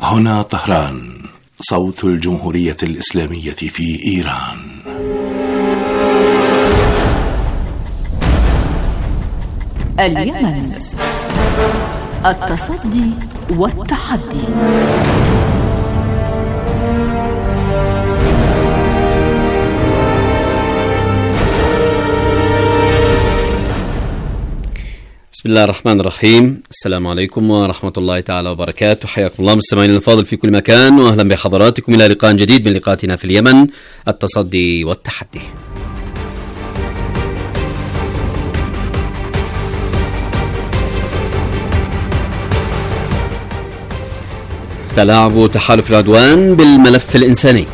هنا طهران، صوت الجمهورية الإسلامية في إيران. اليمن، التصدي والتحدي. بسم الله الرحمن الرحيم. السلام عليكم ورحمة الله تعالى وبركاته. حياكم الله مستمعينا الفاضل في كل مكان، وأهلا بحضراتكم إلى لقاء جديد من لقاءاتنا في اليمن، التصدي والتحدي. تلاعب تحالف العدوان بالملف الإنساني.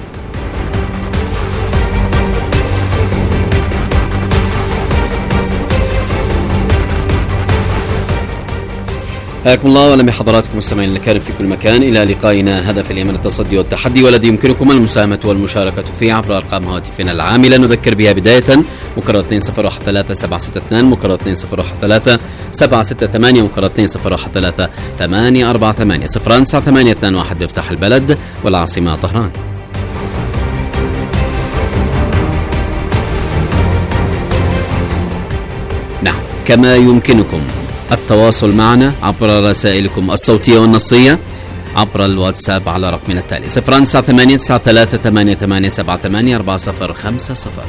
حياكم الله واهلا بحضراتكم مستمعين الكرام في كل مكان الى لقائنا هدف اليمن، التصدي والتحدي، والذي يمكنكم المساهمه والمشاركه فيه عبر ارقام هواتفنا العامله. نذكر بها بدايه: مكرر 2013-762، مكرر 2013-768، مكرر 2013-848، 09821 بمفتاح البلد والعاصمه طهران. نعم، كما يمكنكم التواصل معنا عبر رسائلكم الصوتية والنصية عبر الواتساب على رقمنا التالي 0989388784050.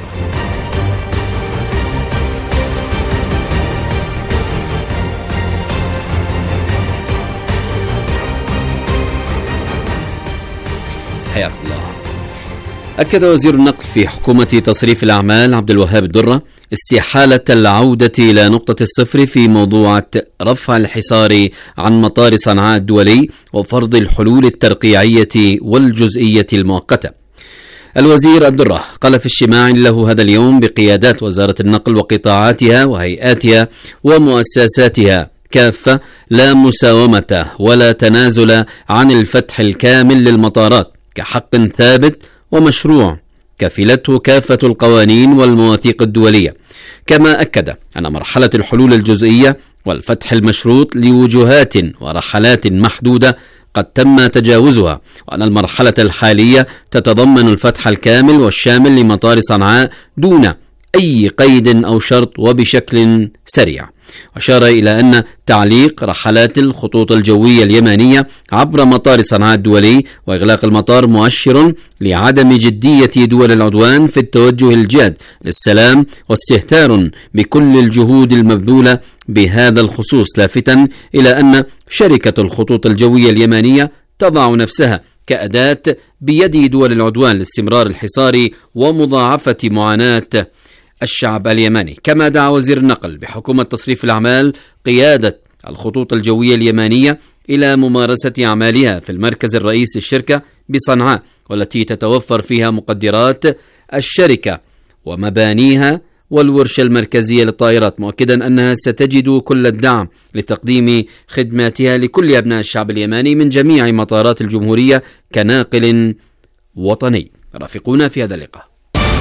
حياكم الله. أكد وزير النقل في حكومة تصريف الأعمال عبد الوهاب الدرة استحالة العودة إلى نقطة الصفر في موضوع رفع الحصار عن مطار صنعاء الدولي وفرض الحلول الترقيعية والجزئية المؤقتة. الوزير الدرة قال في اجتماع له هذا اليوم بقيادات وزارة النقل وقطاعاتها وهيئاتها ومؤسساتها كافة: لا مساومة ولا تنازل عن الفتح الكامل للمطارات كحق ثابت ومشروع كفلته كافة القوانين والمواثيق الدولية. كما أكد أن مرحلة الحلول الجزئية والفتح المشروط لوجهات ورحلات محدودة قد تم تجاوزها، وأن المرحلة الحالية تتضمن الفتح الكامل والشامل لمطار صنعاء دون أي قيد أو شرط وبشكل سريع. أشار إلى أن تعليق رحلات الخطوط الجوية اليمنية عبر مطار صنعاء الدولي وإغلاق المطار مؤشر لعدم جدية دول العدوان في التوجه الجاد للسلام واستهتار بكل الجهود المبذولة بهذا الخصوص، لافتا إلى أن شركة الخطوط الجوية اليمنية تضع نفسها كأداة بيد دول العدوان لاستمرار الحصار ومضاعفة معاناة الشعب اليمني. كما دعا وزير النقل بحكومة تصريف الأعمال قيادة الخطوط الجوية اليمنية إلى ممارسة أعمالها في المركز الرئيسي للشركة بصنعاء، والتي تتوفر فيها مقدرات الشركة ومبانيها والورشة المركزية للطائرات، مؤكدا أنها ستجد كل الدعم لتقديم خدماتها لكل أبناء الشعب اليمني من جميع مطارات الجمهورية كناقل وطني. رافقونا في هذا اللقاء.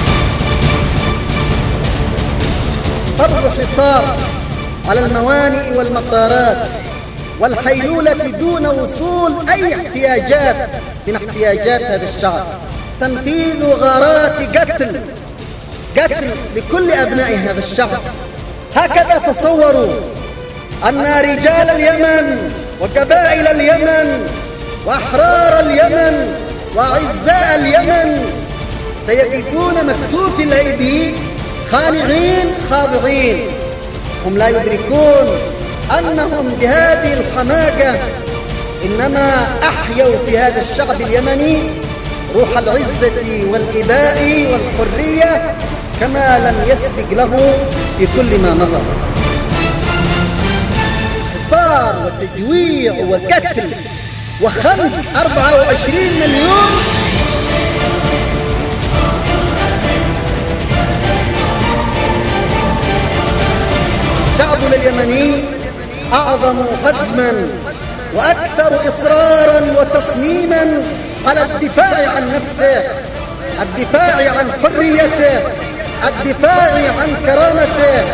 فرض حصار على الموانئ والمطارات والحيلولة دون وصول أي احتياجات من احتياجات هذا الشعب، تنفيذ غارات قتل لكل أبناء هذا الشعب. هكذا تصوروا أن رجال اليمن وقبائل اليمن وأحرار اليمن وأعزاء اليمن سيقفون مكتوفي الأيدي خانعين خاضعين. هم لا يدركون أنهم بهذه الحماقة إنما أحيوا في هذا الشعب اليمني روح العزة والإباء والحرية كما لم يسبق له في كل ما مضى. حصار وتجويع وقتل وخنق 24 مليون شعبنا اليمني أعظم عزما وأكثر إصرارا وتصميما على الدفاع عن نفسه، الدفاع عن حريته، الدفاع عن كرامته.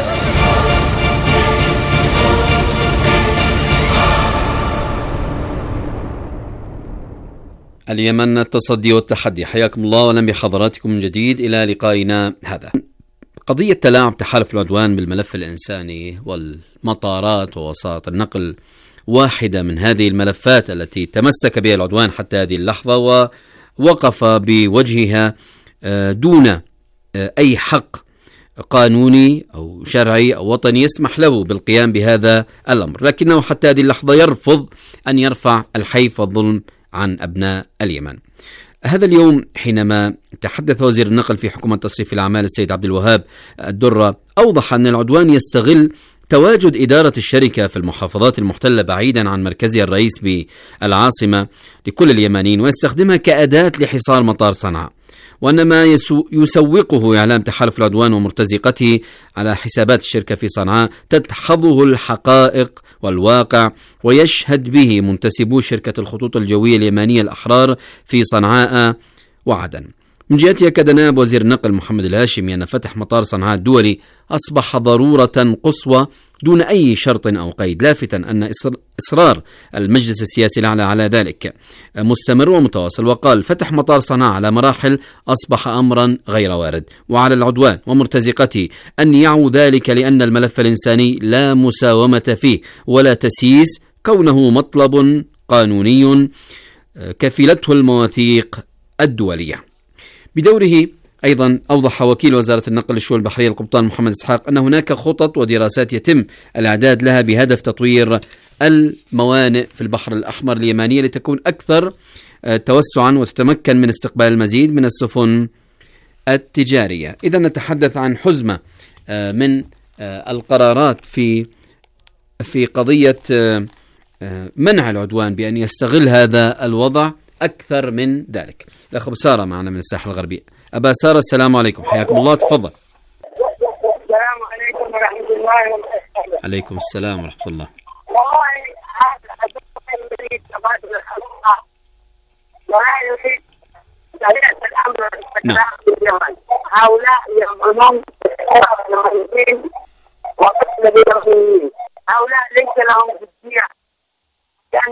اليمن التصدي والتحدي. حياكم الله وأهلا بحضراتكم من جديد إلى لقائنا هذا. قضية تلاعب تحالف العدوان بالملف الإنساني والمطارات ووسائط النقل واحدة من هذه الملفات التي تمسك بها العدوان حتى هذه اللحظة ووقف بوجهها دون أي حق قانوني أو شرعي أو وطني يسمح له بالقيام بهذا الأمر، لكنه حتى هذه اللحظة يرفض أن يرفع الحيف والظلم عن أبناء اليمن. هذا اليوم حينما تحدث وزير النقل في حكومة تصريف الأعمال السيد عبد الوهاب الدرة، أوضح أن العدوان يستغل تواجد إدارة الشركة في المحافظات المحتلة بعيدا عن مركزها الرئيس بالعاصمة لكل اليمنيين، ويستخدمها كأداة لحصار مطار صنعاء، وأن ما يسوقه إعلام تحالف العدوان ومرتزقته على حسابات الشركة في صنعاء تدحضه الحقائق والواقع، ويشهد به منتسبو شركة الخطوط الجوية اليمنية الأحرار في صنعاء وعدن. من جهته أكد نائب وزير النقل محمد الهاشمي أن فتح مطار صنعاء الدولي أصبح ضرورة قصوى دون أي شرط أو قيد، لافتا أن إصرار المجلس السياسي الأعلى على ذلك مستمر ومتواصل، وقال فتح مطار صنعاء على مراحل أصبح أمرا غير وارد، وعلى العدوان ومرتزقته أن يعوا ذلك لأن الملف الإنساني لا مساومة فيه ولا تسييس، كونه مطلب قانوني كفلته المواثيق الدولية. بدوره أيضا أوضح وكيل وزارة النقل للشؤون البحرية القبطان محمد إسحاق أن هناك خطط ودراسات يتم الإعداد لها بهدف تطوير الموانئ في البحر الأحمر اليمنية لتكون أكثر توسعا وتتمكن من استقبال المزيد من السفن التجارية. إذا نتحدث عن حزمة من القرارات في قضية منع العدوان بأن يستغل هذا الوضع أكثر من ذلك. الأخ أبو سارة معنا من الساحل الغربي. أبا سارة السلام عليكم، حياكم الله، تفضل. السلام عليكم ورحمة الله وبركاته. عليكم السلام ورحمة الله. والله هذا الحديث يريد تبادل الخطأ ولا يريد طريقة الأمر في اليمن. هؤلاء يمنون اليمنيين وقتل اليمنيين، هؤلاء ليس لهم جدية، يعني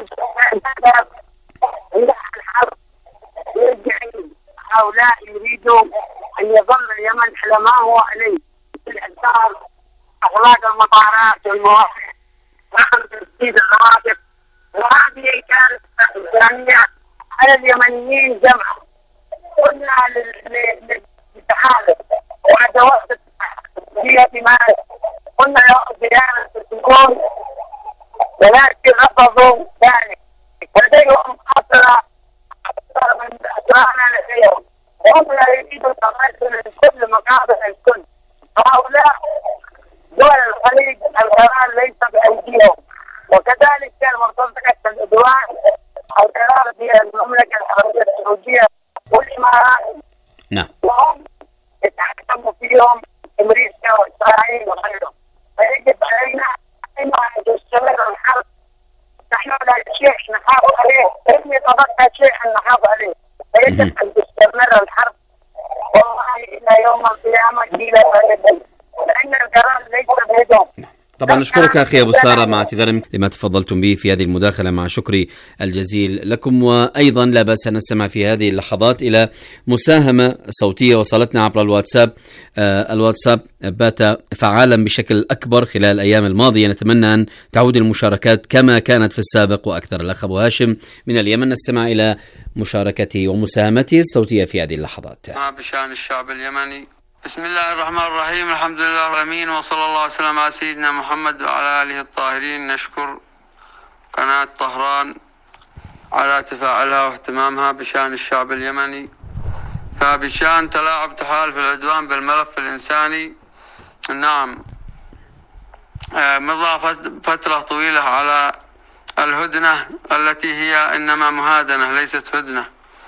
عند الحرب يرجعون. هؤلاء يريدون أن يظل اليمن على ما هو عليه في الإنتاج، أغلاق المطارات والمواقع وتسديد الرواتب، وهذه كانت إنسانية على اليمنيين جمعا. قلنا للتحالف وأدوات هي دماء، قلنا له زيادة السكون، ولكن رفضوا ذلك. لديهم أسرى من أسرانا لديهم، وهم لا يريدوا التمثل من كل مقابل الكل. هؤلاء دول الخليج القرار ليس بأيديهم، وكذلك كان مرتزقة العدوان القرار بالمملكة العربية السعودية والإمارات. نعم. وهم يتحكموا فيهم أمريكا وإسرائيل وغيرهم. فيجب علينا أن تستمر الحرب. نحن لا شيء نحافظ عليه، إن يتبقى شيء نحافظ عليه، فيجب أن تستمر الحرب والله إلى يوم القيامة إلى غيرهم، لأن القرار ليس بيدهم. طبعا نشكرك أخي أبو سارة مع اعتذار لما تفضلتم به في هذه المداخلة، مع شكري الجزيل لكم. وأيضا لا بأس أن نستمع في هذه اللحظات إلى مساهمة صوتية وصلتنا عبر الواتساب. الواتساب بات فعالا بشكل أكبر خلال الأيام الماضية، نتمنى أن تعود المشاركات كما كانت في السابق وأكثر. الأخ أبو هاشم من اليمن، نستمع إلى مشاركته ومساهمته الصوتية في هذه اللحظات. بشأن الشعب اليمني. بسم الله الرحمن الرحيم، الحمد لله رب العالمين، وصلى الله وسلم على سيدنا محمد وعلى آله الطاهرين. نشكر قناة طهران على تفاعلها واهتمامها بشأن الشعب اليمني. فبشأن تلاعب تحالف العدوان بالملف الإنساني، نعم، مضى فترة طويلة على الهدنة التي هي إنما مهادنة ليست هدنة.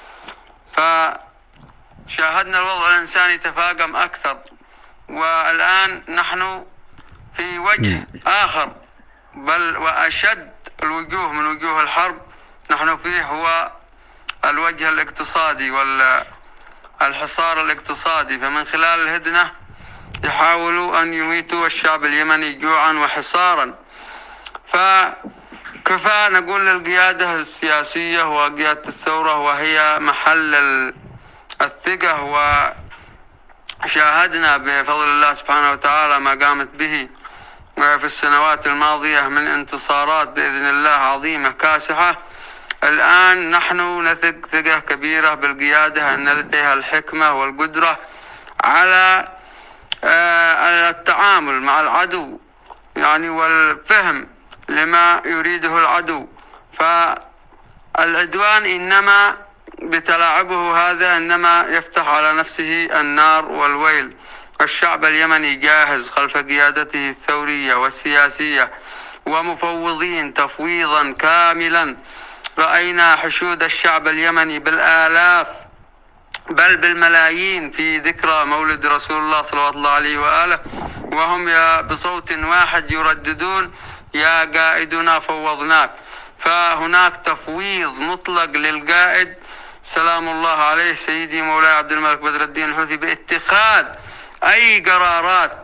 شاهدنا الوضع الإنساني تفاقم أكثر، والآن نحن في وجه آخر بل وأشد الوجوه من وجوه الحرب نحن فيه، هو الوجه الاقتصادي والحصار الاقتصادي. فمن خلال الهدنة يحاولوا أن يميتوا الشعب اليمني جوعا وحصارا. كفى نقول للقيادة السياسية وقيادة الثورة وهي محل الثقة، وشاهدنا بفضل الله سبحانه وتعالى ما قامت به في السنوات الماضية من انتصارات بإذن الله عظيمة كاسحة. الآن نحن نثق ثقة كبيرة بالقيادة أن لديها الحكمة والقدرة على التعامل مع العدو يعني والفهم لما يريده العدو. فالعدوان إنما بتلاعبه هذا إنما يفتح على نفسه النار والويل. الشعب اليمني جاهز خلف قيادته الثورية والسياسية ومفوضين تفويضا كاملا. رأينا حشود الشعب اليمني بالآلاف بل بالملايين في ذكرى مولد رسول الله صلى الله عليه وآله، وهم بصوت واحد يرددون يا قائدنا فوضناك. فهناك تفويض مطلق للقائد سلام الله عليه سيدي مولاي عبد الملك بدر الدين الحوثي باتخاذ أي قرارات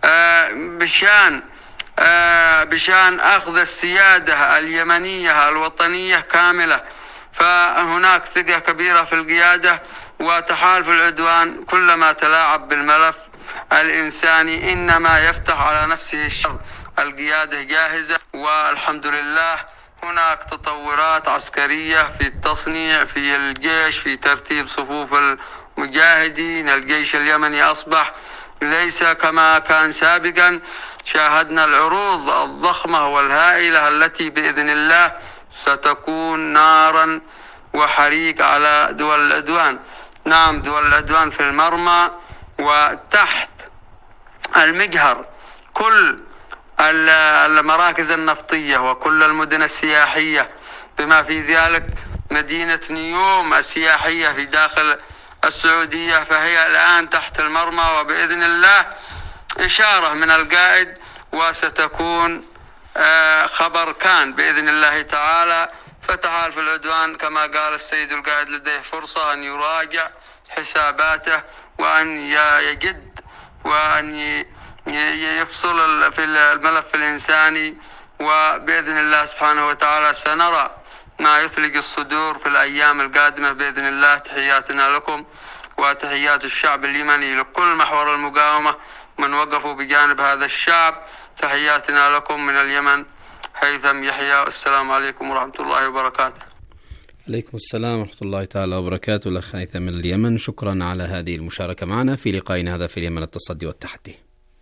بشان أخذ السيادة اليمنية الوطنية كاملة. فهناك ثقة كبيرة في القيادة وتحالف العدوان كلما تلاعب بالملف الإنساني إنما يفتح على نفسه الشر. القيادة جاهزة والحمد لله. هناك تطورات عسكرية في التصنيع في الجيش في ترتيب صفوف المجاهدين. الجيش اليمني أصبح ليس كما كان سابقا. شاهدنا العروض الضخمة والهائلة التي بإذن الله ستكون نارا وحريق على دول العدوان. نعم دول العدوان في المرمى وتحت المجهر كل المراكز النفطية وكل المدن السياحية بما في ذلك مدينة نيوم السياحية في داخل السعودية، فهي الآن تحت المرمى وبإذن الله إشارة من القائد وستكون خبر كان بإذن الله تعالى. فتحالف العدوان كما قال السيد القائد لديه فرصة أن يراجع حساباته وأن يجد وأن يفصل في الملف الإنساني، وبإذن الله سبحانه وتعالى سنرى ما يثلج الصدور في الأيام القادمة بإذن الله. تحياتنا لكم وتحيات الشعب اليمني لكل محور المقاومة من وقفوا بجانب هذا الشعب. تحياتنا لكم من اليمن هيثم يحيى. السلام عليكم ورحمة الله وبركاته. عليكم السلام ورحمة الله تعالى وبركاته. الأخ هيثم من اليمن، شكرا على هذه المشاركة معنا في لقائنا هذا في اليمن التصدي والتحدي.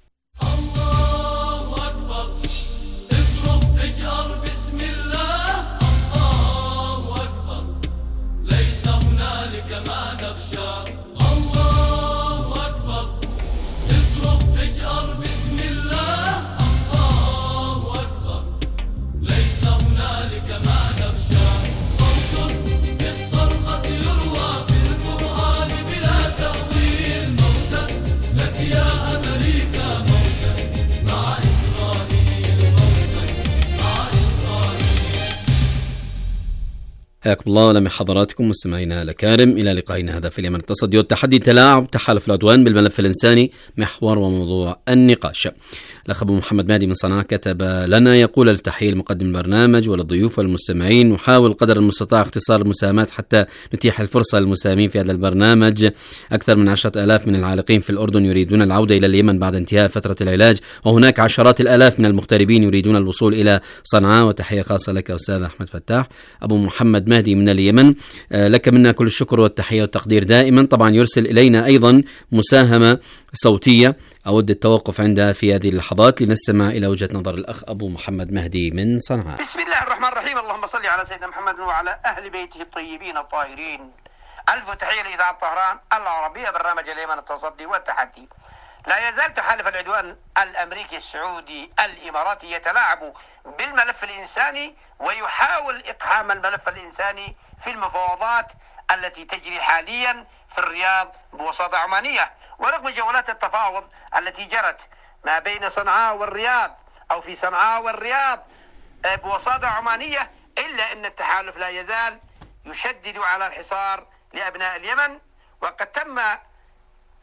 الله أكبر اصرخ اجهر بسم الله. الله أكبر ليس هنالك ما نخشى. الله أكبر اصرخ اجهر بسم الله. الله أكبر ليس هنالك ما نخشى. صوت بالصرخة يروى في القرآن بلا تأويل. موتا لك يا أمريكا مع إسرائيل. مع إسرائيل. حياكم الله ولمع حضراتكم مستمعينا الأكارم إلى لقائنا هذا في اليمن التصدي والتحدي. تلاعب تحالف العدوان بالملف الإنساني محور وموضوع النقاش. الأخ أبو محمد مهدي من صنعاء كتب لنا يقول التحية لمقدم البرنامج وللضيوف والمستمعين. نحاول قدر المستطاع اختصار المساهمات حتى نتيح الفرصة للمساهمين في هذا البرنامج. أكثر من 10,000 من العالقين في الأردن يريدون العودة إلى اليمن بعد انتهاء فترة العلاج، وهناك عشرات الآلاف من المغتربين يريدون الوصول إلى صنعاء. وتحية خاصة لك أستاذ أحمد فتاح. أبو محمد مهدي من اليمن، لك منا كل الشكر والتحية والتقدير دائما. طبعا يرسل إلينا أيضا مساهمة صوتية أود التوقف عندها في هذه اللحظات لنستمع إلى وجهة نظر الأخ أبو محمد مهدي من صنعاء. بسم الله الرحمن الرحيم. اللهم صل على سيدنا محمد وعلى أهل بيته الطيبين الطاهرين. ألف تحية لإذاعة طهران العربية، برنامج اليمن التصدي والتحدي. لا يزال تحالف العدوان الأمريكي السعودي الإماراتي يتلاعب بالملف الإنساني ويحاول إقحام الملف الإنساني في المفاوضات التي تجري حاليا في الرياض بوساطة عمانية. ورغم جولات التفاوض التي جرت ما بين صنعاء والرياض أو في صنعاء والرياض بوساطة عمانية، إلا أن التحالف لا يزال يشدد على الحصار لأبناء اليمن. وقد تم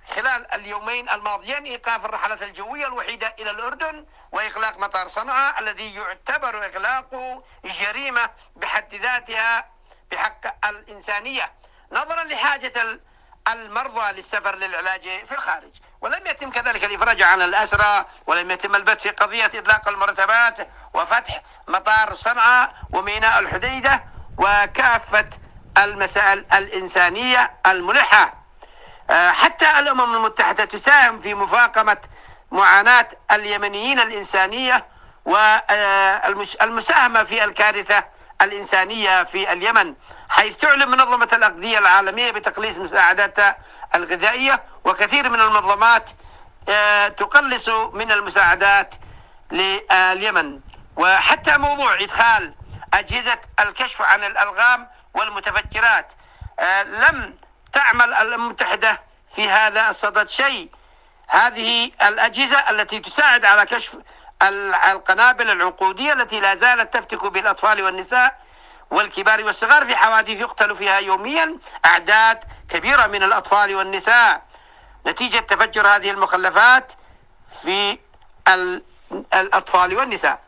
خلال اليومين الماضيين إيقاف الرحلات الجوية الوحيدة إلى الأردن وإغلاق مطار صنعاء الذي يعتبر إغلاقه جريمة بحد ذاتها بحق الإنسانية نظرا لحاجة المرضى للسفر للعلاج في الخارج. ولم يتم كذلك الإفراج عن الأسرى، ولم يتم البت في قضية إطلاق المرتبات وفتح مطار صنعاء وميناء الحديدة وكافة المسائل الإنسانية الملحة. حتى الأمم المتحدة تساهم في مفاقمة معاناة اليمنيين الإنسانية والمساهمة في الكارثة الإنسانية في اليمن، حيث تعلن منظمة الأغذية العالمية بتقليص مساعداتها الغذائية، وكثير من المنظمات تقلص من المساعدات لليمن. وحتى موضوع إدخال أجهزة الكشف عن الألغام والمتفجرات لم تعمل الأمم المتحدة في هذا الصدد شيء. هذه الأجهزة التي تساعد على كشف القنابل العنقودية التي لا زالت تفتك بالأطفال والنساء والكبار والصغار في حوادث يقتل فيها يوميا أعداد كبيرة من الأطفال والنساء نتيجة تفجر هذه المخلفات في الأطفال والنساء.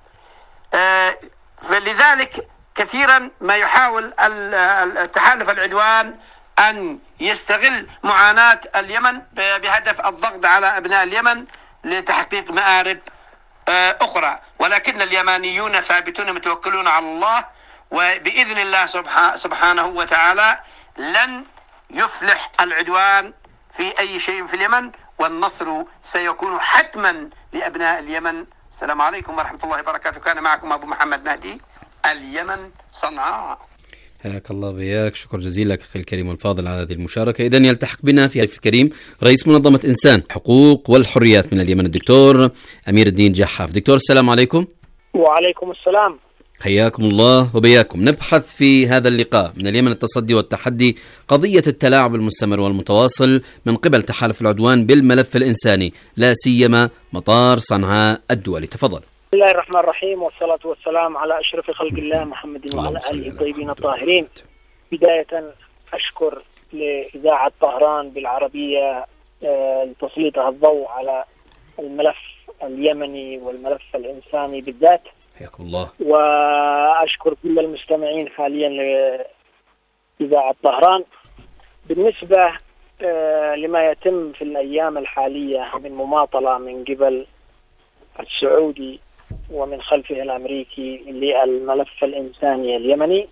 فلذلك كثيرا ما يحاول التحالف العدوان أن يستغل معاناة اليمن بهدف الضغط على أبناء اليمن لتحقيق مآرب أخرى، ولكن اليمانيون ثابتون متوكلون على الله، وبإذن الله سبحانه وتعالى لن يفلح العدوان في أي شيء في اليمن، والنصر سيكون حتما لأبناء اليمن. السلام عليكم ورحمة الله وبركاته. كان معكم أبو محمد مهدي، اليمن صنعاء. حياك الله وياك، شكرا جزيلا لك أخي الكريم والفاضل على هذه المشاركة. إذن يلتحق بنا في ضيف الكريم رئيس منظمة إنسان حقوق والحريات من اليمن الدكتور أمير الدين جحاف. دكتور السلام عليكم. وعليكم السلام. حياكم الله وبياكم. نبحث في هذا اللقاء من اليمن التصدي والتحدي قضية التلاعب المستمر والمتواصل من قبل تحالف العدوان بالملف الإنساني، لا سيما مطار صنعاء الدولي. تفضل. بسم الله الرحمن الرحيم، والصلاة والسلام على أشرف خلق الله محمد وعلى آله الطيبين الطاهرين. بداية أشكر لإذاعة طهران بالعربية لتسليطها الضوء على الملف اليمني والملف الإنساني بالذات. حياكم الله. وأشكر كل المستمعين حاليا لإذاعة طهران. بالنسبة لما يتم في الأيام الحالية من مماطلة من قبل السعودي ومن خلفه الأمريكي للملف الإنساني اليمني،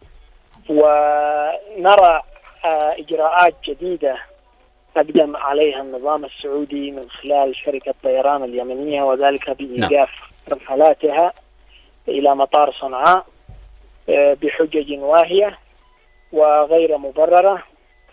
ونرى إجراءات جديدة أقدم عليها النظام السعودي من خلال شركة طيران اليمنية، وذلك بإيقاف رحلاتها إلى مطار صنعاء بحجج واهية وغير مبررة.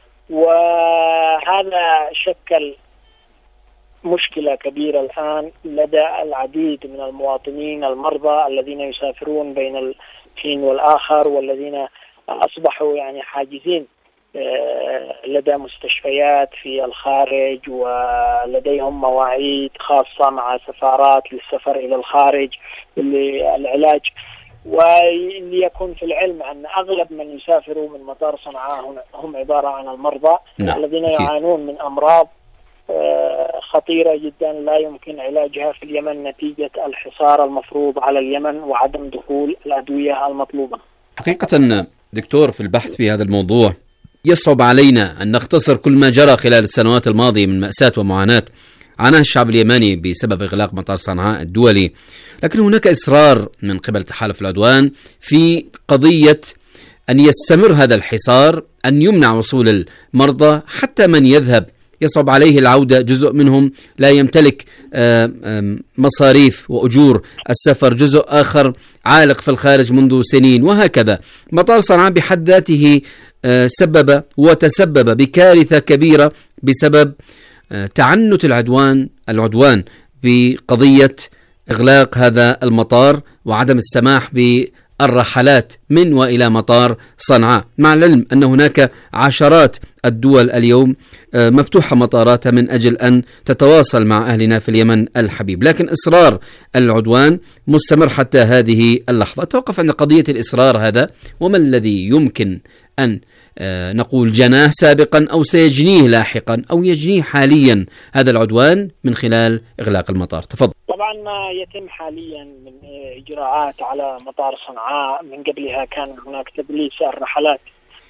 وهذا شكل مشكلة كبيرة الآن لدى العديد من المواطنين المرضى الذين يسافرون بين الحين والآخر، والذين أصبحوا يعني حاجزين لدى مستشفيات في الخارج، ولديهم مواعيد خاصة مع سفارات للسفر إلى الخارج للعلاج. وليكن في العلم أن أغلب من يسافروا من مطار صنعاء هم عبارة عن المرضى الذين يعانون من أمراض خطيرة جدا لا يمكن علاجها في اليمن نتيجة الحصار المفروض على اليمن وعدم دخول الأدوية المطلوبة. حقيقة دكتور، في البحث في هذا الموضوع يصعب علينا أن نختصر كل ما جرى خلال السنوات الماضية من مأساة ومعاناة عاناه الشعب اليمني بسبب إغلاق مطار صنعاء الدولي، لكن هناك إصرار من قبل تحالف العدوان في قضية أن يستمر هذا الحصار، أن يمنع وصول المرضى، حتى من يذهب يصعب عليه العودة. جزء منهم لا يمتلك مصاريف وأجور السفر، جزء آخر عالق في الخارج منذ سنين، وهكذا. مطار صنعاء بحد ذاته سبب وتسبب بكارثة كبيرة بسبب تعنت العدوان بقضية إغلاق هذا المطار وعدم السماح بالرحلات من وإلى مطار صنعاء، مع العلم أن هناك عشرات الدول اليوم مفتوحة مطاراتها من أجل أن تتواصل مع أهلنا في اليمن الحبيب، لكن إصرار العدوان مستمر حتى هذه اللحظة. توقف عند قضية الإصرار هذا، وما الذي يمكن أن نقول جناه سابقا أو سيجنيه لاحقا أو يجنيه حاليا هذا العدوان من خلال إغلاق المطار؟ تفضل. طبعا ما يتم حاليا من إجراءات على مطار صنعاء، من قبلها كان هناك تدليس الرحلات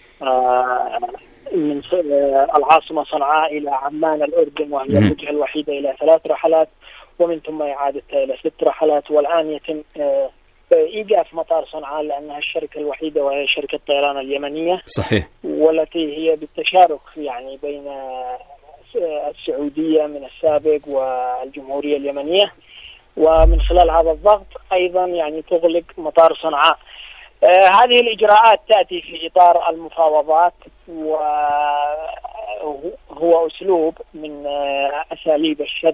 من العاصمة صنعاء إلى عمان الأردن، وهي الوجهة الوحيدة، إلى 3 رحلات، ومن ثم إعادتها إلى 6 رحلات. والآن يتم إيقاف مطار صنعاء لأنها الشركة الوحيدة وهي شركة الطيران اليمنية. صحيح. والتي هي بالتشارك يعني بين السعودية من السابق والجمهورية اليمنية، ومن خلال هذا الضغط أيضا يعني تغلق مطار صنعاء. هذه الإجراءات تأتي في إطار المفاوضات، وهو أسلوب من أساليب الشد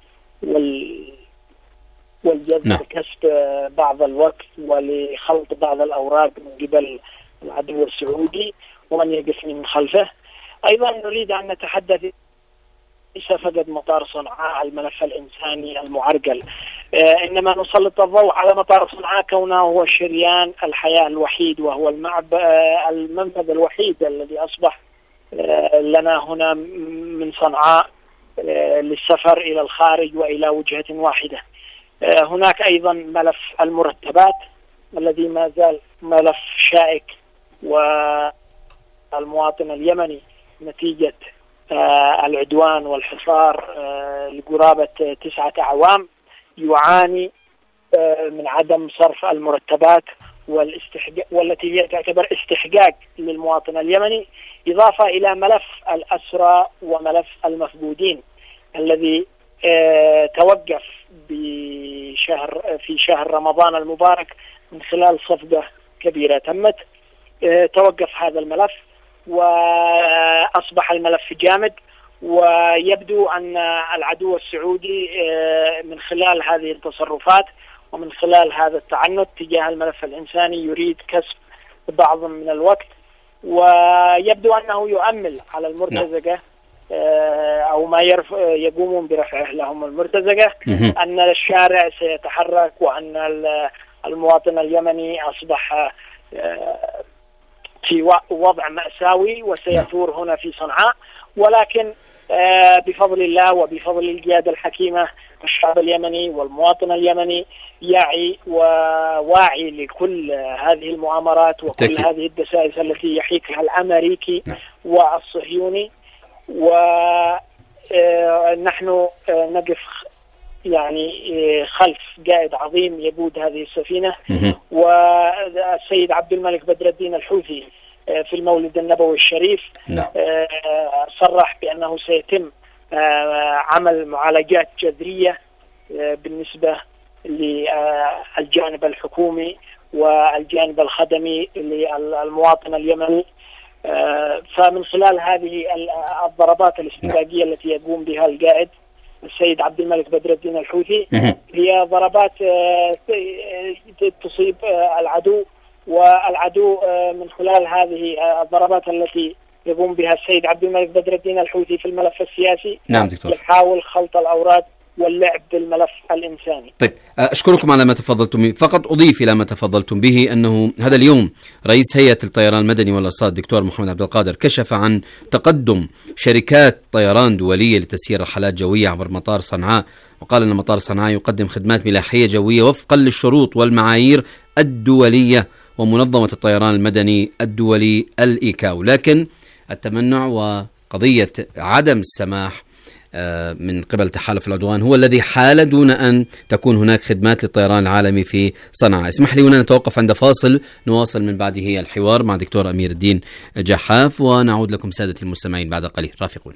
والجذب لكسب بعض الوقت ولخلط بعض الأوراق من قبل العدو السعودي ومن يقف من خلفه. أيضا نريد أن نتحدث ليس فقط مطار صنعاء الملف الإنساني المعرقل، إنما نسلط الضوء على مطار صنعاء كونه هو شريان الحياة الوحيد، وهو المنفذ الوحيد الذي أصبح لنا هنا من صنعاء للسفر إلى الخارج وإلى وجهة واحدة. هناك أيضا ملف المرتبات الذي ما زال ملف شائك، والمواطن اليمني نتيجة العدوان والحصار لقرابة 9 أعوام يعاني من عدم صرف المرتبات والتي هي تعتبر استحقاق للمواطن اليمني، إضافة إلى ملف الأسرى وملف المفقودين الذي توقف في شهر رمضان المبارك من خلال صفقة كبيرة تمت. توقف هذا الملف وأصبح الملف جامد، ويبدو أن العدو السعودي من خلال هذه التصرفات ومن خلال هذا التعنت تجاه الملف الإنساني يريد كسب بعض من الوقت، ويبدو أنه يؤمل على المرتزقة أو ما يقومون برفعه لهم المرتزقة أن الشارع سيتحرك، وأن المواطن اليمني أصبح في وضع مأساوي وسيثور هنا في صنعاء. ولكن بفضل الله وبفضل القيادة الحكيمة الشعب اليمني والمواطن اليمني يعي وواعي لكل هذه المؤامرات وكل هذه الدسائس التي يحيكها الأمريكي والصهيوني، ونحن نقف يعني خلف قائد عظيم يقود هذه السفينة. والسيد عبد الملك بدر الدين الحوثي في المولد النبوي الشريف صرح بأنه سيتم عمل معالجات جذرية بالنسبة للجانب الحكومي والجانب الخدمي للمواطن اليمني. فمن خلال هذه الضربات الاستباقية التي يقوم بها القائد السيد عبد الملك بدر الدين الحوثي هي ضربات تصيب العدو، والعدو من خلال هذه الضربات التي يقوم بها السيد عبد الملك بدر الدين الحوثي في الملف السياسي يحاول خلط الأوراق واللعب بالملف الإنساني. طيب، أشكركم على ما تفضلتم به. فقط أضيف إلى ما تفضلتم به أنه هذا اليوم رئيس هيئة الطيران المدني والأرصاد الدكتور محمد عبد القادر كشف عن تقدم شركات طيران دولية لتسيير رحلات جوية عبر مطار صنعاء، وقال أن مطار صنعاء يقدم خدمات ملاحية جوية وفقا للشروط والمعايير الدولية ومنظمة الطيران المدني الدولي الإيكاو. لكن التمنع وقضية عدم السماح من قبل تحالف العدوان هو الذي حال دون أن تكون هناك خدمات للطيران العالمي في صنعاء. اسمح لي هنا نتوقف عند فاصل، نواصل من بعده الحوار مع دكتور أمير الدين جحاف، ونعود لكم سادة المستمعين بعد قليل. رافقونا.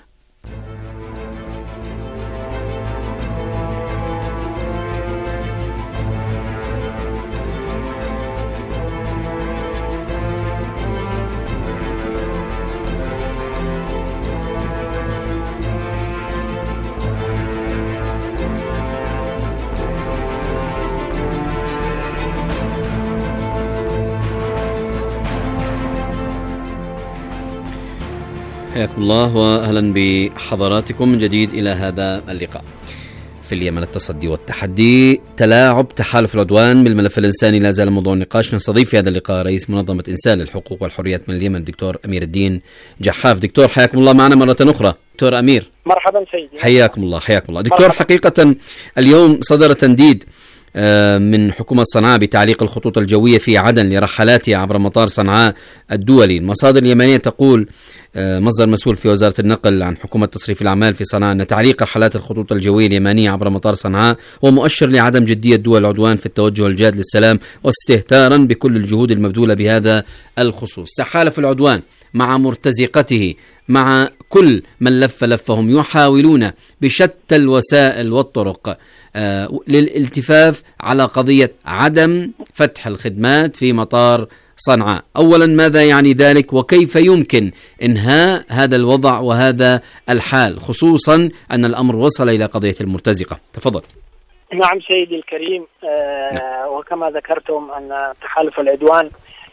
حياكم الله وأهلا بحضراتكم من جديد إلى هذا اللقاء. في اليمن التصدي والتحدي. تلاعب تحالف العدوان بالملف الإنساني لا زال موضوع النقاش. نستضيف في هذا اللقاء رئيس منظمة إنسان للحقوق والحريات من اليمن الدكتور أمير الدين جحاف. دكتور حياكم الله معنا مرة أخرى. دكتور أمير مرحبا سيدي. حياكم الله. حياكم الله دكتور. حقيقة اليوم صدر تنديد من حكومة صنعاء بتعليق الخطوط الجوية في عدن لرحلاتها عبر مطار صنعاء الدولي. المصادر اليمنية تقول، مصدر مسؤول في وزارة النقل عن حكومة تصريف الأعمال في صنعاء، أن تعليق رحلات الخطوط الجوية اليمنية عبر مطار صنعاء هو مؤشر لعدم جدية دول العدوان في التوجه الجاد للسلام واستهتارا بكل الجهود المبذولة بهذا الخصوص. تحالف العدوان مع مرتزقته مع كل من لفهم يحاولون بشتى الوسائل والطرق للالتفاف على قضية عدم فتح الخدمات في مطار صنعاء. أولا ماذا يعني ذلك وكيف يمكن إنهاء هذا الوضع وهذا الحال، خصوصا أن الأمر وصل إلى قضية المرتزقة؟ تفضل. نعم سيدي الكريم، وكما ذكرتم أن تحالف العدوان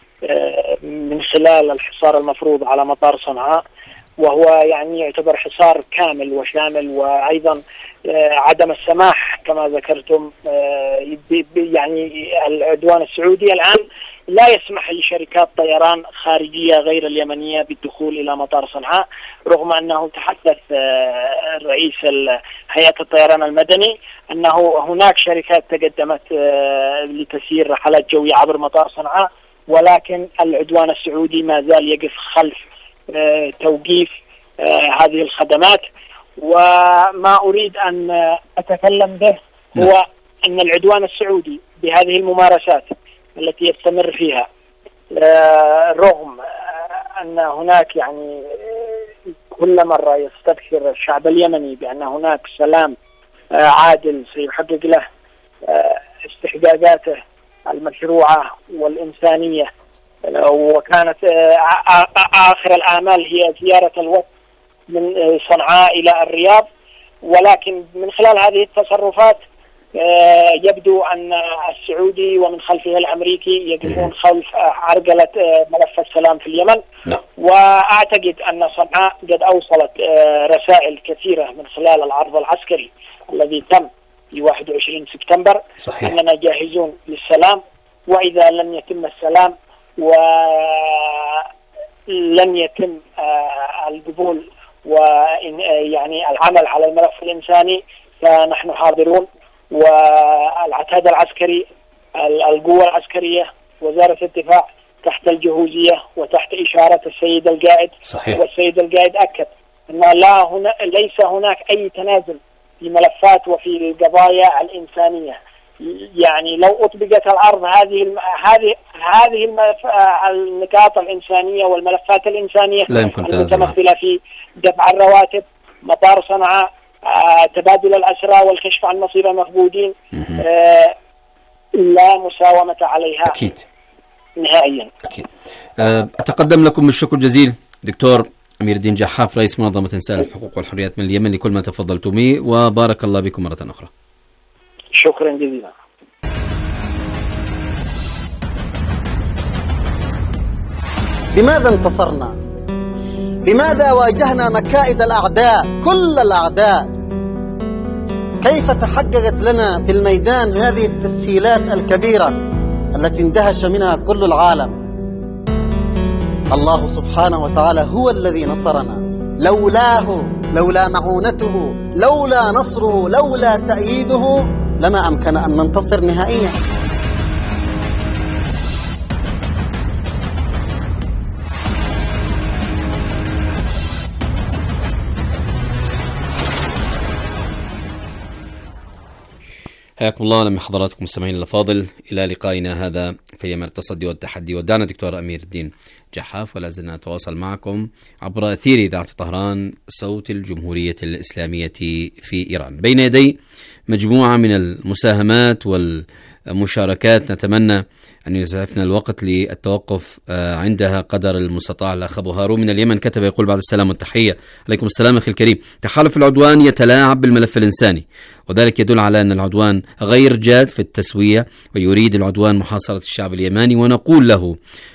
من خلال الحصار المفروض على مطار صنعاء، وهو يعني يعتبر حصار كامل وشامل، وأيضا عدم السماح كما ذكرتم، يعني العدوان السعودي الآن لا يسمح لشركات طيران خارجية غير اليمنية بالدخول إلى مطار صنعاء، رغم أنه تحدث رئيس هيئة الطيران المدني أنه هناك شركات تقدمت لتسيير رحلات جوية عبر مطار صنعاء، ولكن العدوان السعودي ما زال يقف خلف توقيف هذه الخدمات. وما أريد أن أتكلم به هو أن العدوان السعودي بهذه الممارسات التي يستمر فيها، رغم أن هناك يعني كل مرة يستبشر الشعب اليمني بأن هناك سلام عادل سيحقق له استحقاقاته المشروعة والإنسانية، وكانت آخر الآمال هي زيارة الوفد من صنعاء إلى الرياض، ولكن من خلال هذه التصرفات يبدو أن السعودي ومن خلفه الأمريكي يقفون خلف عرقلة ملف السلام في اليمن. وأعتقد أن صنعاء قد أوصلت رسائل كثيرة من خلال العرض العسكري الذي تم في 21 سبتمبر صحيح. أننا جاهزون للسلام، وإذا لم يتم السلام ولم يتم القبول ويعني العمل على الملف الإنساني فنحن حاضرون. والعتاد العسكري، القوة العسكرية، وزارة الدفاع تحت الجهوزية وتحت إشارة السيد القائد صحيح. والسيد القائد أكد أن ليس هناك أي تنازل في ملفات وفي القضايا الإنسانية. يعني لو أطبقت الأرض هذه النقاط الإنسانية والملفات الإنسانية المتمثلة في دفع الرواتب، مطار صنعاء، تبادل الأسرى والكشف عن مصير المفقودين، لا مساومة عليها أكيد نهائيا. أكيد. أتقدم لكم بالشكر الجزيل دكتور أمير الدين جحاف رئيس منظمة إنسان الحقوق والحريات من اليمن لكل ما تفضلتم به، وبارك الله بكم مرة أخرى. شكرا جزيلا. بماذا انتصرنا؟ بماذا واجهنا مكائد الأعداء، كل الأعداء؟ كيف تحققت لنا في الميدان هذه التسهيلات الكبيرة التي اندهش منها كل العالم؟ الله سبحانه وتعالى هو الذي نصرنا، لولا معونته، لولا نصره، لولا تأييده لما أمكن أن ننتصر نهائيا. حياكم الله لما حضراتكم مستمعين الأفاضل إلى لقائنا هذا في اليمن التصدي والتحدي. ودعنا دكتور أمير الدين جحاف، ولا زلنا نتواصل معكم عبر أثير إذاعة طهران صوت الجمهورية الإسلامية في إيران. بين يدي مجموعة من المساهمات والمشاركات نتمنى أن يسعفنا الوقت للتوقف عندها قدر المستطاع. الأخ أبو هارون من اليمن كتب يقول: بعد السلام والتحية. عليكم السلام أخي الكريم. تحالف العدوان يتلاعب بالملف الإنساني، وذلك يدل على أن العدوان غير جاد في التسوية، ويريد العدوان محاصرة الشعب اليماني، ونقول له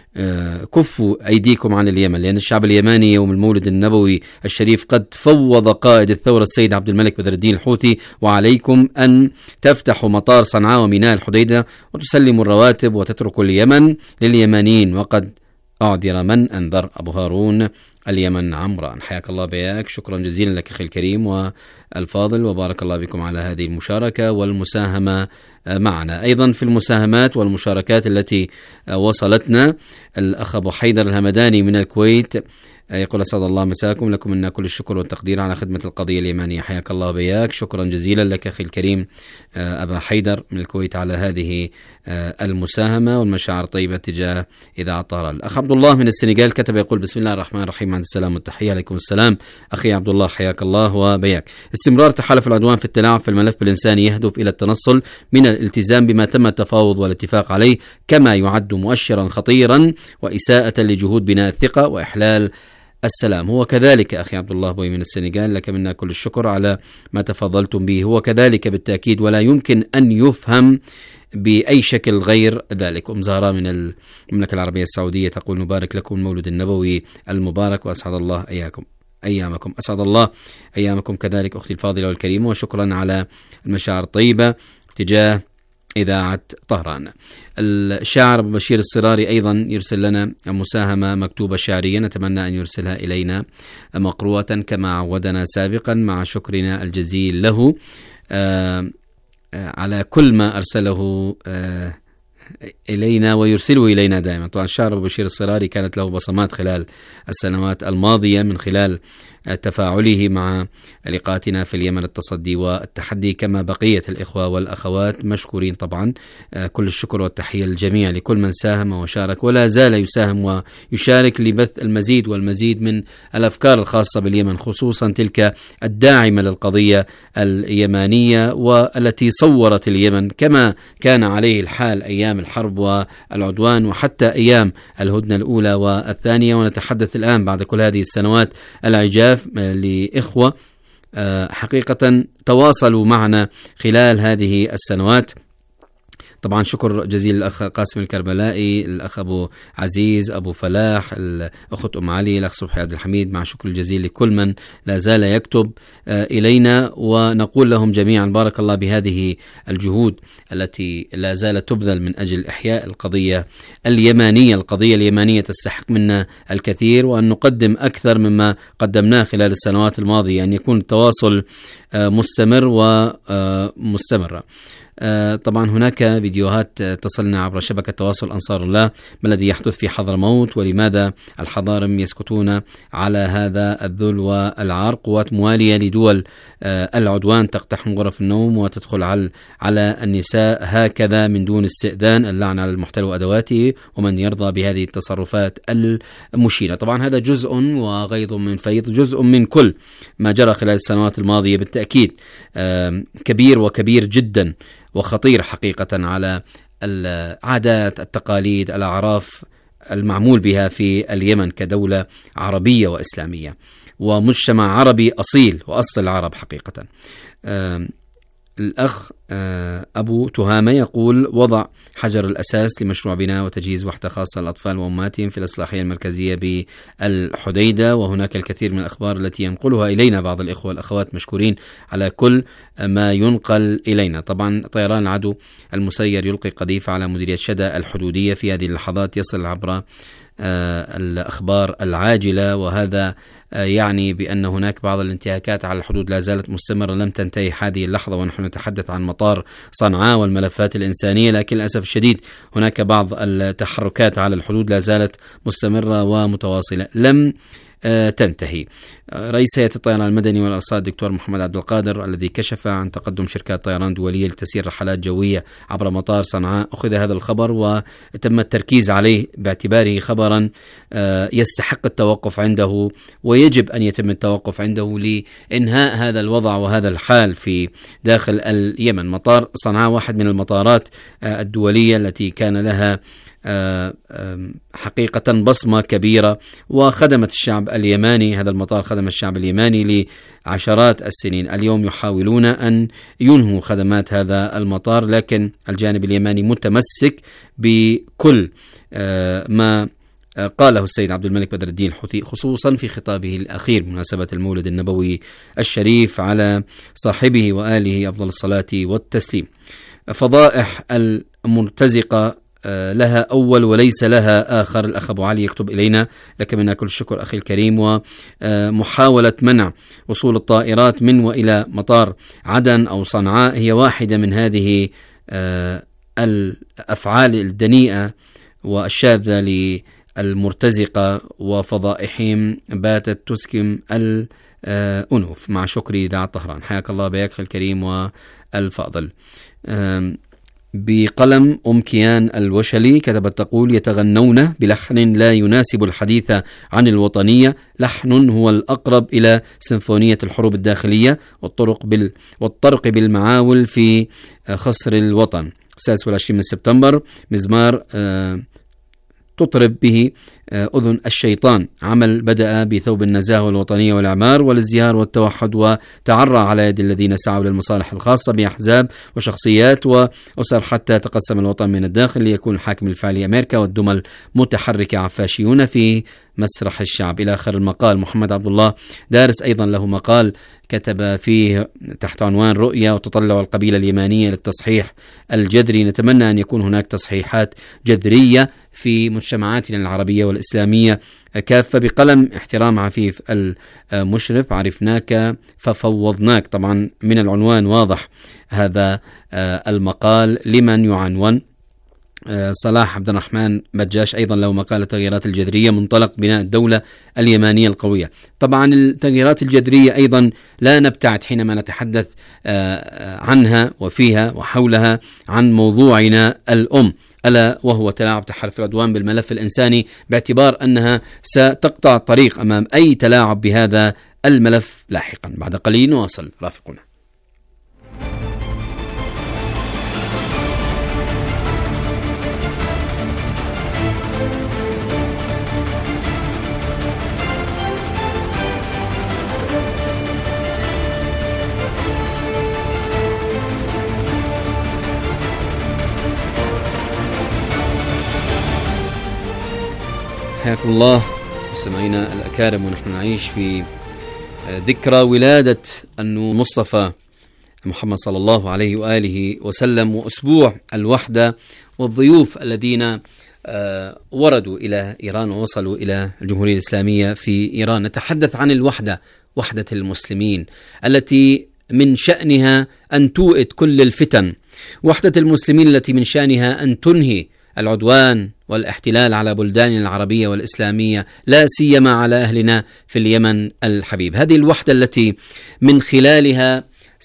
كفوا أيديكم عن اليمن، لأن الشعب اليماني يوم المولد النبوي الشريف قد فوض قائد الثورة السيد عبد الملك بدر الدين الحوثي: وعليكم أن تفتحوا مطار صنعاء وميناء الحديدة وتسلموا الرواتب وتتركوا اليمن لليمانيين. وقد أعذر من أنذر. أبو هارون اليمن عمران. حياك الله بياك، شكرا جزيلا لك أخي الكريم والفاضل، وبارك الله بكم على هذه المشاركة والمساهمة معنا. أيضا في المساهمات والمشاركات التي وصلتنا، الأخ أبو حيدر الهمداني من الكويت يقول: أسعد الله مساكم، لكم منا كل الشكر والتقدير على خدمة القضية اليمانية. حياك الله بياك، شكرا جزيلا لك أخي الكريم أبا حيدر من الكويت على هذه المساهمة والمشاعر طيبة تجاه إذاعة طهران. الأخ عبد الله من السنغال كتب يقول: بسم الله الرحمن الرحيم، عند السلام والتحية. عليكم السلام أخي عبد الله، حياك الله وبياك. استمرار تحالف العدوان في التلاعب في الملف الإنساني يهدف إلى التنصل من الالتزام بما تم التفاوض والاتفاق عليه، كما يعد مؤشرا خطيرا وإساءة لجهود بناء الثقة وإحلال السلام. هو كذلك أخي عبد الله بوي من السنغال، لك منا كل الشكر على ما تفضلتم به. هو كذلك بالتأكيد، ولا يمكن أن يفهم بأي شكل غير ذلك. أم زهراء من المملكة العربية السعودية تقول: نبارك لكم المولد النبوي المبارك، وأسعد الله أيامكم. أسعد الله أيامكم كذلك أختي الفاضلة والكريمة، وشكرا على المشاعر الطيبة تجاه إذاعة طهران. الشاعر أبو بشير الصراري أيضا يرسل لنا مساهمة مكتوبة شعرية، نتمنى أن يرسلها إلينا مقروءة كما عودنا سابقا، مع شكرنا الجزيل له على كل ما أرسله إلينا ويرسله إلينا دائما. طبعا الشاعر أبو بشير الصراري كانت له بصمات خلال السنوات الماضية من خلال تفاعله مع لقاءاتنا في اليمن التصدي والتحدي، كما بقية الإخوة والأخوات مشكورين. طبعا كل الشكر والتحية للجميع، لكل من ساهم وشارك ولا زال يساهم ويشارك لبث المزيد والمزيد من الأفكار الخاصة باليمن، خصوصا تلك الداعمة للقضية اليمانية والتي صورت اليمن كما كان عليه الحال أيام الحرب والعدوان وحتى أيام الهدنة الأولى والثانية. ونتحدث الآن بعد كل هذه السنوات العجاف لإخوة حقيقة تواصلوا معنا خلال هذه السنوات. طبعا شكر جزيل الأخ قاسم الكربلائي، الأخ أبو عزيز، أبو فلاح، الأخت أم علي، الأخ صبحي عبد الحميد، مع شكر الجزيل لكل من لا زال يكتب إلينا، ونقول لهم جميعا بارك الله بهذه الجهود التي لا زالت تبذل من أجل إحياء القضية اليمانية. القضية اليمانية تستحق منا الكثير، وأن نقدم أكثر مما قدمناه خلال السنوات الماضية، أن يكون التواصل مستمر ومستمر. طبعا هناك فيديوهات تصلنا عبر شبكة تواصل أنصار الله، ما الذي يحدث في حضرموت ولماذا الحضارم يسكتون على هذا الذل والعار. قوات موالية لدول العدوان تقتحم غرف النوم وتدخل على النساء هكذا من دون استئذان، اللعنة على المحتل وأدواته ومن يرضى بهذه التصرفات المشينة. طبعا هذا جزء وغيض من فيض، جزء من كل ما جرى خلال السنوات الماضية، بالتأكيد كبير وكبير جدا وخطير حقيقة على العادات، التقاليد، الأعراف المعمول بها في اليمن كدولة عربية وإسلامية ومجتمع عربي أصيل وأصل العرب حقيقة. الأخ أبو تهامة يقول: وضع حجر الأساس لمشروع بناء وتجهيز وحدة خاصة للأطفال وأمهاتهم في الإصلاحية المركزية بالحديدة. وهناك الكثير من الأخبار التي ينقلها إلينا بعض الإخوة والأخوات، مشكورين على كل ما ينقل إلينا. طبعا طيران العدو المسير يلقي قذيفة على مديرية شدا الحدودية في هذه اللحظات، يصل عبر الأخبار العاجلة، وهذا يعني بأن هناك بعض الانتهاكات على الحدود لا زالت مستمرة، لم تنتهي هذه اللحظة ونحن نتحدث عن مطار صنعاء والملفات الإنسانية، لكن للأسف الشديد هناك بعض التحركات على الحدود لا زالت مستمرة ومتواصلة لم تنتهي. رئيس هيئة الطيران المدني والأرصاد الدكتور محمد عبد القادر، الذي كشف عن تقدم شركات طيران دولية لتسيير رحلات جوية عبر مطار صنعاء، أخذ هذا الخبر وتم التركيز عليه باعتباره خبرا يستحق التوقف عنده، ويجب أن يتم التوقف عنده لإنهاء هذا الوضع وهذا الحال في داخل اليمن. مطار صنعاء واحد من المطارات الدولية التي كان لها حقيقة بصمة كبيرة وخدمت الشعب اليماني. هذا المطار خدم الشعب اليماني لعشرات السنين. اليوم يحاولون أن ينهوا خدمات هذا المطار، لكن الجانب اليماني متمسك بكل ما قاله السيد عبد الملك بدر الدين الحوثي خصوصا في خطابه الأخير بمناسبة المولد النبوي الشريف على صاحبه وآله أفضل الصلاة والتسليم. فضائح المرتزقة لها أول وليس لها آخر. الأخ أبو علي يكتب إلينا: لك منا كل الشكر أخي الكريم. ومحاولة منع وصول الطائرات من وإلى مطار عدن أو صنعاء هي واحدة من هذه الأفعال الدنيئة والشاذة للمرتزقة وفضائحهم باتت تسكم الأنوف. مع شكري إذاعة طهران. حياك الله بياك أخي الكريم والفاضل. بقلم كيان الوشلي كتبت تقول: يتغنون بلحن لا يناسب الحديث عن الوطنية، لحن هو الأقرب إلى سيمفونية الحروب الداخلية والطرق بالمعاول في خصر الوطن. 26 من سبتمبر، مزمار تطرب به أذن الشيطان، عمل بدأ بثوب النزاهة والوطنية والإعمار والازدهار والتوحد، وتعرى على يد الذين سعوا للمصالح الخاصة بأحزاب وشخصيات وأسر حتى تقسم الوطن من الداخل ليكون الحاكم الفعلي أمريكا والدول متحركة عفاشيون في مسرح الشعب. إلى آخر المقال. محمد عبد الله دارس أيضا له مقال كتب فيه تحت عنوان: رؤية وتطلع القبيلة اليمانية للتصحيح الجذري. نتمنى أن يكون هناك تصحيحات جذرية في مجتمعاتنا العربية والإسلامية كافة. بقلم احترام عفيف المشرف، عرفناك ففوضناك. طبعا من العنوان واضح هذا المقال لمن يعنون. صلاح عبد الرحمن مجاش أيضا له مقالة: التغييرات الجذرية منطلق بناء الدولة اليمانية القوية. طبعا التغييرات الجذرية أيضا لا نبتعد حينما نتحدث عنها وفيها وحولها عن موضوعنا الأم، ألا وهو تلاعب تحالف العدوان بالملف الإنساني، باعتبار أنها ستقطع الطريق أمام أي تلاعب بهذا الملف لاحقا. بعد قليل نواصل، رافقونا. حياكم الله مستمعينا الأكارم، ونحن نعيش في ذكرى ولادة المصطفى محمد صلى الله عليه وآله وسلم، وأسبوع الوحدة، والضيوف الذين وردوا إلى إيران ووصلوا إلى الجمهورية الإسلامية في إيران. نتحدث عن الوحدة، وحدة المسلمين التي من شأنها أن توئد كل الفتن، وحدة المسلمين التي من شأنها أن تنهي العدوان والاحتلال على بلداننا العربية والإسلامية، لا سيما على أهلنا في اليمن الحبيب. هذه الوحدة التي من خلالها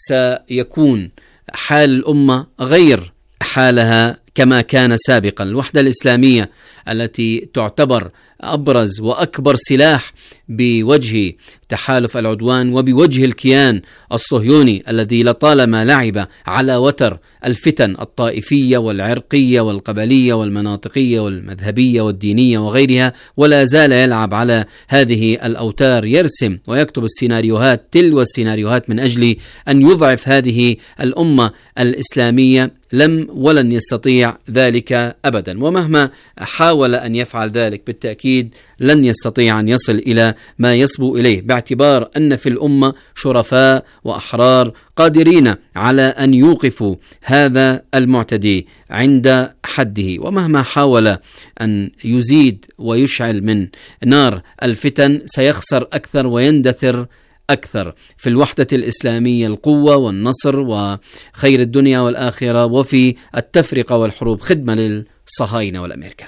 سيكون حال الأمة غير حالها كما كان سابقا. الوحدة الإسلامية التي تعتبر أبرز وأكبر سلاح بوجه تحالف العدوان وبوجه الكيان الصهيوني الذي لطالما لعب على وتر الفتن الطائفية والعرقية والقبلية والمناطقية والمذهبية والدينية وغيرها، ولا زال يلعب على هذه الأوتار، يرسم ويكتب السيناريوهات تلو السيناريوهات من أجل أن يضعف هذه الأمة الإسلامية. لم ولن يستطيع ذلك أبدا، ومهما حاول أن يفعل ذلك بالتأكيد لن يستطيع أن يصل إلى ما يصبو إليه، باعتبار أن في الأمة شرفاء وأحرار قادرين على أن يوقفوا هذا المعتدي عند حده. ومهما حاول أن يزيد ويشعل من نار الفتن سيخسر أكثر ويندثر أكثر. في الوحدة الإسلامية القوة والنصر وخير الدنيا والآخرة، وفي التفرقة والحروب خدمة للصهاينة والأمريكان.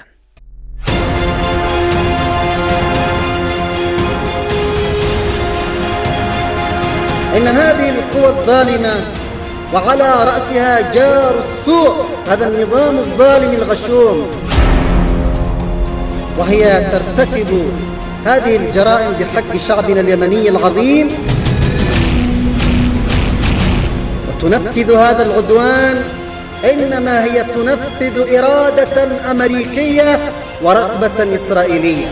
إن هذه القوى الظالمة وعلى رأسها جار السوء، هذا النظام الظالم الغشوم، وهي ترتكب هذه الجرائم بحق شعبنا اليمني العظيم، وتنفذ هذا العدوان إنما هي تنفذ إرادة أمريكية ورغبة إسرائيلية.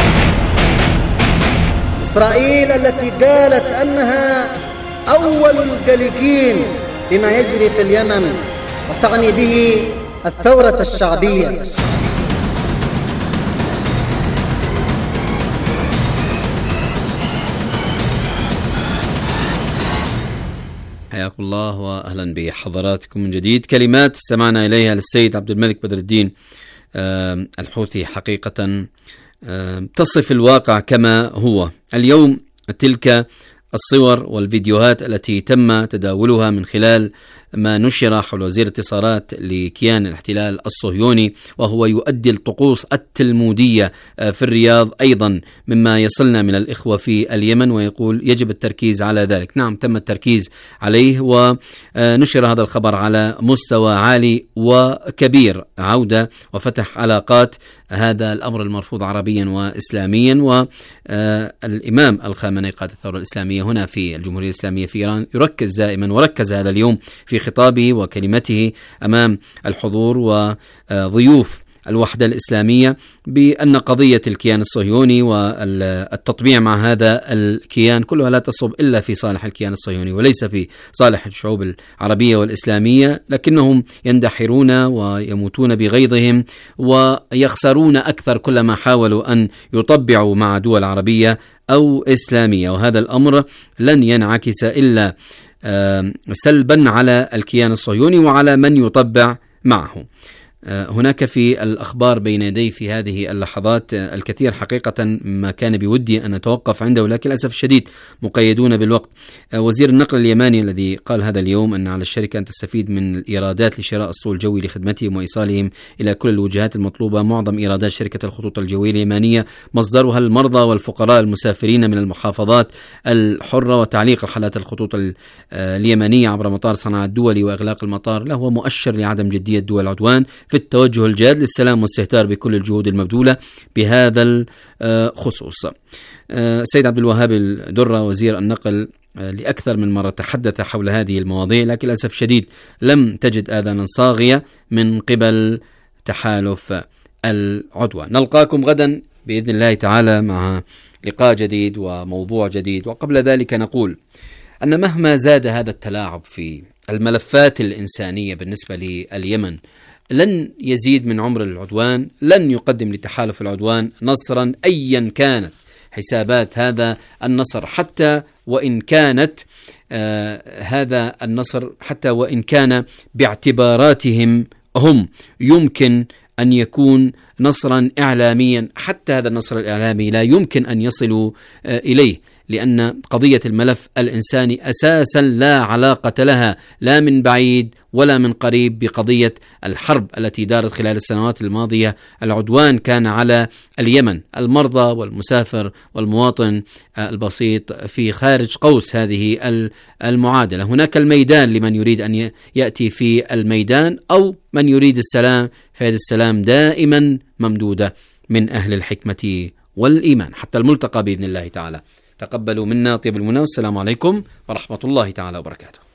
إسرائيل التي قالت أنها أول القلقين بما يجري في اليمن، وتعني به الثورة الشعبية. حياكم الله وأهلا بحضراتكم من جديد. كلمات استمعنا إليها للسيد عبد الملك بدر الدين الحوثي حقيقة تصف الواقع كما هو اليوم. تلك الصور والفيديوهات التي تم تداولها من خلال ما نشر حول وزير الاتصالات لكيان الاحتلال الصهيوني وهو يؤدي الطقوس التلمودية في الرياض أيضا مما يصلنا من الإخوة في اليمن، ويقول يجب التركيز على ذلك. نعم، تم التركيز عليه ونشر هذا الخبر على مستوى عالي وكبير، عودة وفتح علاقات، هذا الأمر المرفوض عربيا وإسلاميا. والإمام الخامنئي قائد الثورة الإسلامية هنا في الجمهورية الإسلامية في إيران يركز دائما، وركز هذا اليوم في خطابه وكلمته أمام الحضور وضيوف الوحدة الإسلامية بأن قضية الكيان الصهيوني والتطبيع مع هذا الكيان كلها لا تصب إلا في صالح الكيان الصهيوني وليس في صالح الشعوب العربية والإسلامية، لكنهم يندحرون ويموتون بغيظهم ويخسرون أكثر كلما حاولوا أن يطبعوا مع دول عربية أو إسلامية، وهذا الأمر لن ينعكس إلا سلبا على الكيان الصهيوني وعلى من يطبع معه. هناك في الأخبار بين يدي في هذه اللحظات الكثير حقيقة ما كان بودي أن أتوقف عنده، ولكن للأسف الشديد مقيدون بالوقت. وزير النقل اليماني الذي قال هذا اليوم أن على الشركة أن تستفيد من الإيرادات لشراء الصول الجوي لخدمتهم وإيصالهم إلى كل الوجهات المطلوبة. معظم إيرادات شركة الخطوط الجوية اليمانية مصدرها المرضى والفقراء المسافرين من المحافظات الحرة، وتعليق رحلات الخطوط اليمانية عبر مطار صنعاء الدولي وإغلاق المطار له مؤشر لعدم جدية دول العدوان في التوجه الجاد للسلام والاستهتار بكل الجهود المبذولة بهذا الخصوص. سيد عبد الوهاب الدرة وزير النقل لأكثر من مرة تحدث حول هذه المواضيع، لكن للأسف شديد لم تجد آذانا صاغية من قبل تحالف العدوان. نلقاكم غدا بإذن الله تعالى مع لقاء جديد وموضوع جديد. وقبل ذلك نقول أن مهما زاد هذا التلاعب في الملفات الإنسانية بالنسبة لليمن لن يزيد من عمر العدوان، لن يقدم لتحالف العدوان نصرا أيا كانت حسابات هذا النصر، حتى وإن كانت هذا النصر حتى وإن كان باعتباراتهم هم يمكن أن يكون نصرا إعلاميا، حتى هذا النصر الإعلامي لا يمكن أن يصلوا إليه، لأن قضية الملف الإنساني أساسا لا علاقة لها لا من بعيد ولا من قريب بقضية الحرب التي دارت خلال السنوات الماضية. العدوان كان على اليمن، المرضى والمسافر والمواطن البسيط في خارج قوس هذه المعادلة. هناك الميدان لمن يريد أن يأتي في الميدان، أو من يريد السلام فيد السلام دائما ممدودة من أهل الحكمة والإيمان. حتى الملتقى بإذن الله تعالى. تقبلوا منا طيب المنى، والسلام عليكم ورحمة الله تعالى وبركاته.